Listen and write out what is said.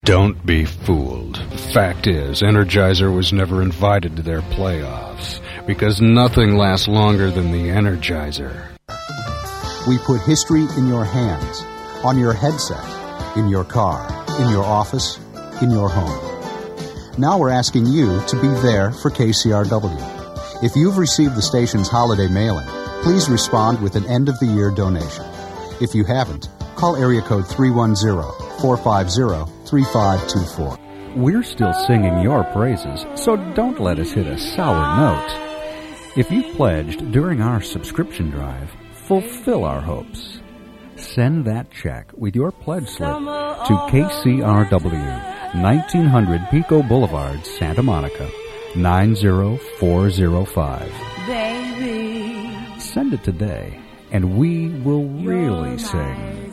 Don't be fooled. Fact is, Energizer was never invited to their playoffs because nothing lasts longer than the Energizer. We put history in your hands, on your headset, in your car, in your office, in your home. Now we're asking you to be there for KCRW. If you've received the station's holiday mailing, please respond with an end-of-the-year donation. If you haven't, call area code 310-450-3524. We're still singing your praises, so don't let us hit a sour note. If you pledged during our subscription drive, fulfill our hopes. Send that check with your pledge slip to KCRW, 1900 Pico Boulevard, Santa Monica, 90405. Baby, send it today, and we will really sing.